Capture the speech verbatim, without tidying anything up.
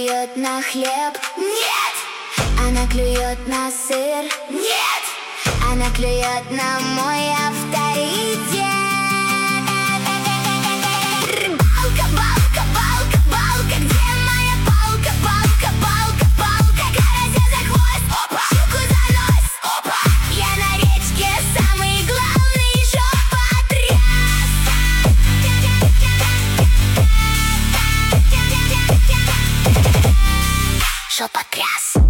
клюет на хлеб. Нет! Она клюет на сыр. Нет! Она клюет на мой авторитет. Балка, балка, балка, балка, где моя палка, палка, палка, палка? Карася за хвост, опа, щуку за нос, опа. Я на речке самый главный шопотряс. Шопотряс.